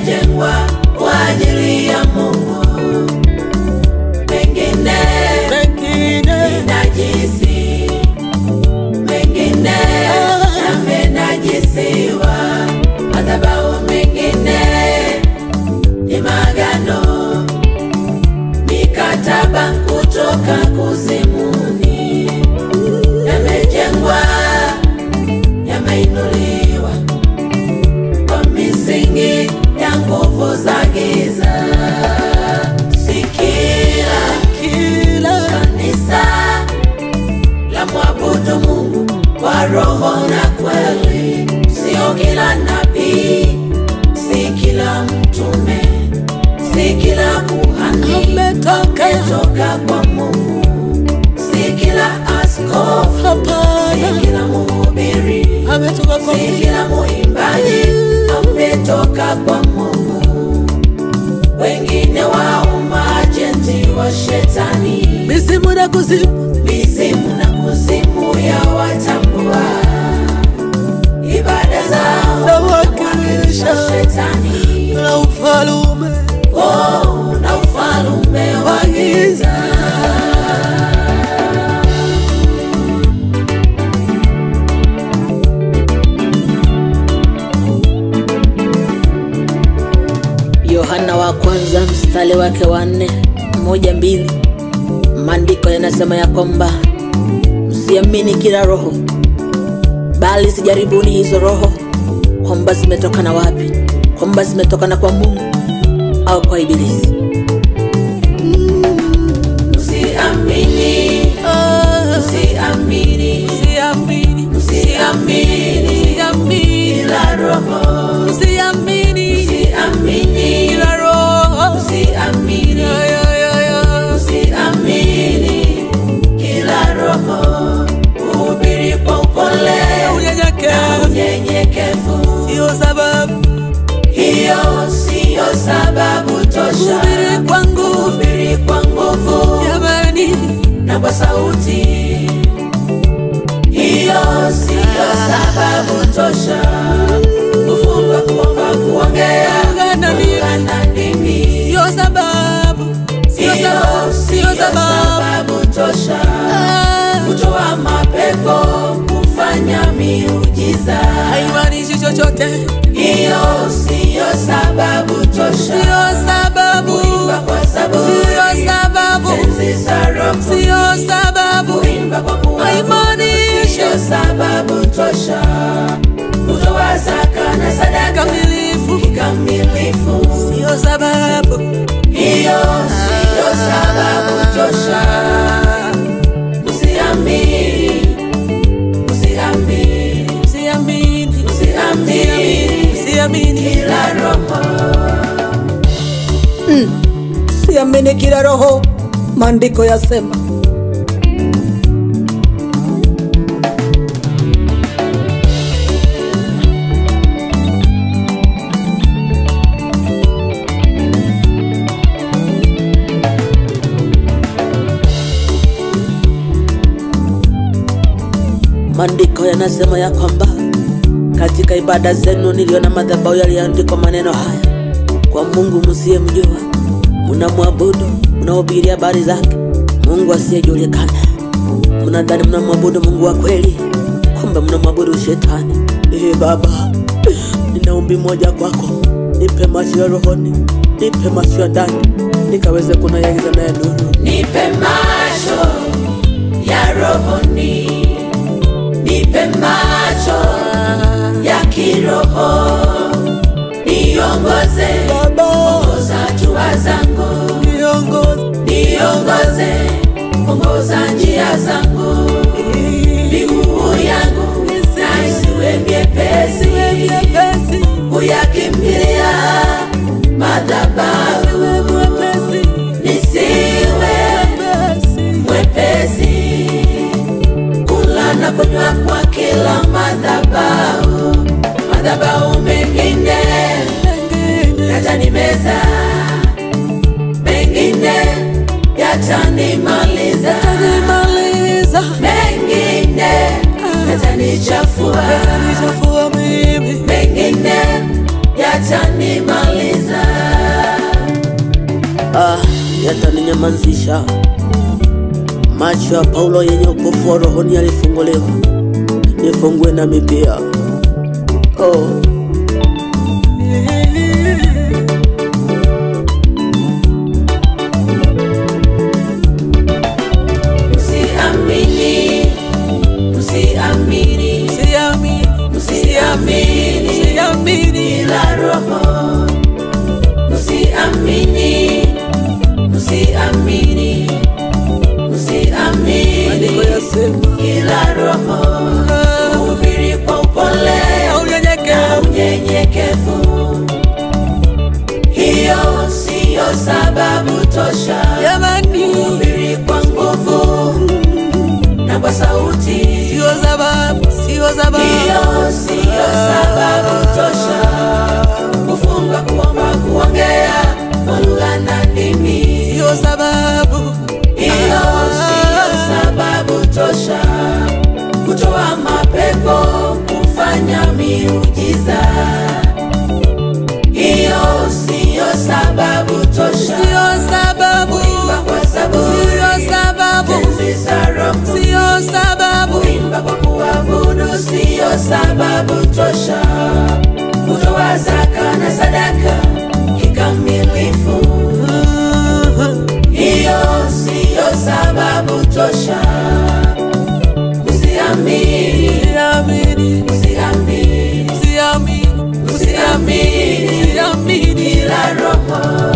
yamejengwa kwa ajili ya Mungu. Mengine najisi, mengine yamenajisiwa. Madhabahu mengine ni maagano, mikataba kutoka kuzimuni. Yamejengwa, yameinuliwa kwa misingi ya nguvu za giza. Kila kanisa la mwabudu Mungu kwa roho na kweli. Sio kila nabii, si kila mtume, si kila kuhani ametoka kwa Mungu. Si kila askofu, si kila mhubiri, si kila muimbaji ametoka kwa Mungu. Wengine wao maajenti wa shetani. Mizimu na kuzimu ya watambua. Ibada zao zawakilisha shetani na ufalume, na ufalume wa giza. Yohana wa kwanza mstari wake wa 4:1-2. Maandiko yanasema ya kwamba msiamini kila roho, bali sijaribuni hizo roho kwamba zimetokana wapi, kwamba zimetokana kwa Mungu au kwa ibilisi. Msiamini kila roho, msiamini kila roho, msiamini kila roho. Uhubiri kwa upole na unyenyekevu. Hiyo sio sababu tosha. Uhubiri kwa nguvu na kwa sauti. Hiyo sio sababu tosha. Kufunga, kuomba, kuongea, kuungana ndimi. Sio sababu tosha. Kutoa mapepo, kufanya miujiza haimaanishi chochote. Hiyo sio sababu tosha. Kuimba kwa sababu, tenzi za roho, sio sababu. Kuimba kwa haimaanishi sio sababu tosha. Kutoa zaka na sadaka kikamilifu, sio sababu. Hiyo sio sababu tosha. Usiamini kila roho. Usiamini kila roho. Maandiko yasema maandiko yanasema ya kwamba katika ibada zenu niliona madhabahu yaliandikwa maneno haya: kwa Mungu msiyemjua mnamwabudu, mnahubiri habari zake Mungu asiyejulikana. Mnadhani mnamwabudu Mungu wa kweli, kumbe mnamwabudu shetani. Baba, nina ombi moja kwako. Nipe macho ya rohoni, nipe macho ya ndani, nikaweze kunayagiza naye nuru. Nipe macho ya rohoni, nipe macho ya kiroho. Niongoze, ongoza hatua zangu. Niongoze, ongoza njia zangu. Miguu yangu na isiwe miepesi kuyakimbilia madhabahu. Nisiwe mwepesi kula na kunywa kwa kila madhabahu. Madhabahu mengine yatanimeza, mengine yatanimaliza, mengine yatanichafua, mengine yatanimaliza. yataninyamazisha. Macho ya Paulo yenye upofu wa rohoni yalifunguliwa, nifungue nami pia. Msiamini ila roho, msiamini Maandiko yasema ila roho, hubiri kwa upole na unyenyekevu. Hiyo siyo sababu tosha, hubiri kwa nguvu na kwa sauti. sio sababu Hiyo siyo sababu tosha, kufunga, kuomba, kuongea kwa lugha na ndimi. sio sababu. Hiyo siyo sababu tosha, kutoa mapepo, kufanya miujiza. Hiyo siyo sababu tosha, kuimba kwa zaburi, tenzi za Roho, kuimba kwa kuabudu. Siyo sababu tosha, kutoa zaka na sadaka kikamilifu. Hiyo siyo sababu tosha, usiamini ila roho.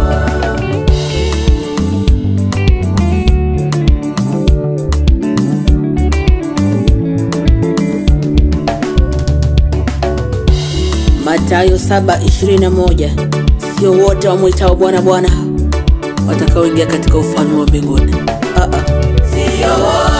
Mathayo 7:21, sio wote wamwitao Bwana Bwana watakaoingia katika ufalme wa mbinguni. Sio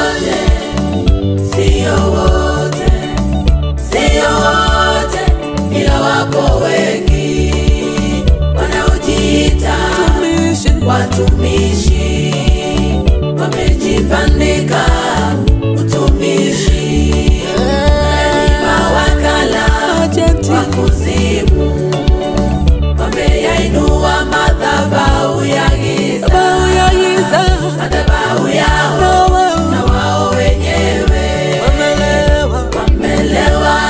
wote, ila wako wengi wanaojiita watumishi, wamejipandika utumishi, ni mawakala wa kuzimu, wameyainua madhabahu ya giza, madhabahu yao na wao wenyewe wamelewa.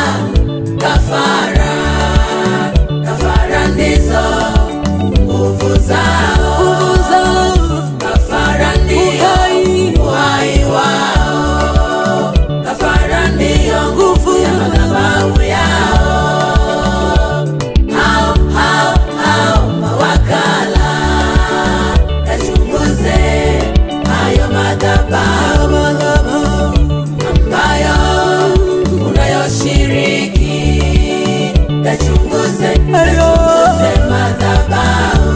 Kafara ndizo nguvu zao, kafara ndio uhai wao, kafara ndio nguvu ya madhabahu yao. Hao mawakala, kachunguze hayo madhabahu ambayo unayoshiriki, kachunguze madhabahu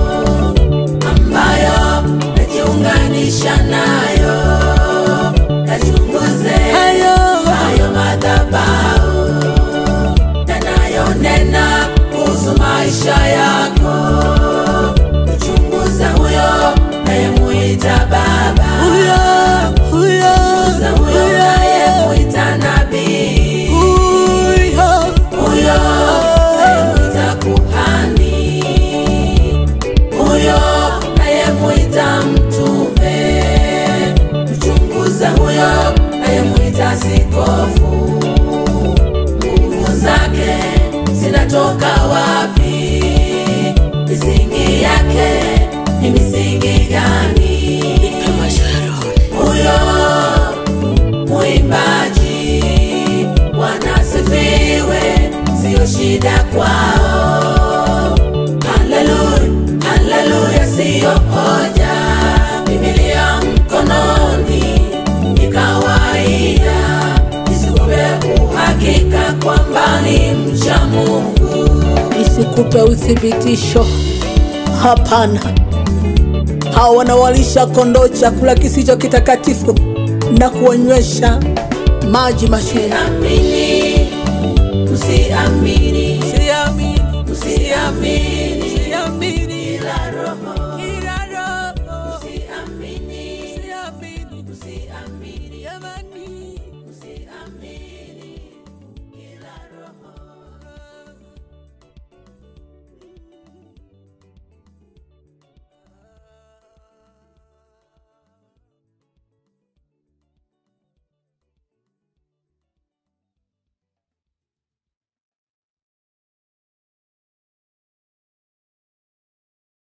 ambayo najiunganisha nayo, kachunguze hayo madhabahu yanayonena kuhusu maisha yako. Kuchunguza huyo nayemuita baba, kuchunguza huyo nayemuita nabii, huyo nayemuita kuhani, huyo nayemuita mtume. Kuchunguza huyo nayemuita askofu, nguvu zake zinatoka wapi? Misingi yake ni misingi gani? Huyo muimbaji, Bwana asifiwe, sio shida kwao. Haleluya, siyo hoja. Biblia mkononi ni kawaida, isikupe uhakika kwamba ni mcha Mungu, isikupe uthibitisho. Hapana, hao wanawalisha kondoo chakula kisicho kitakatifu na kuwanywesha maji machungu. Usiamini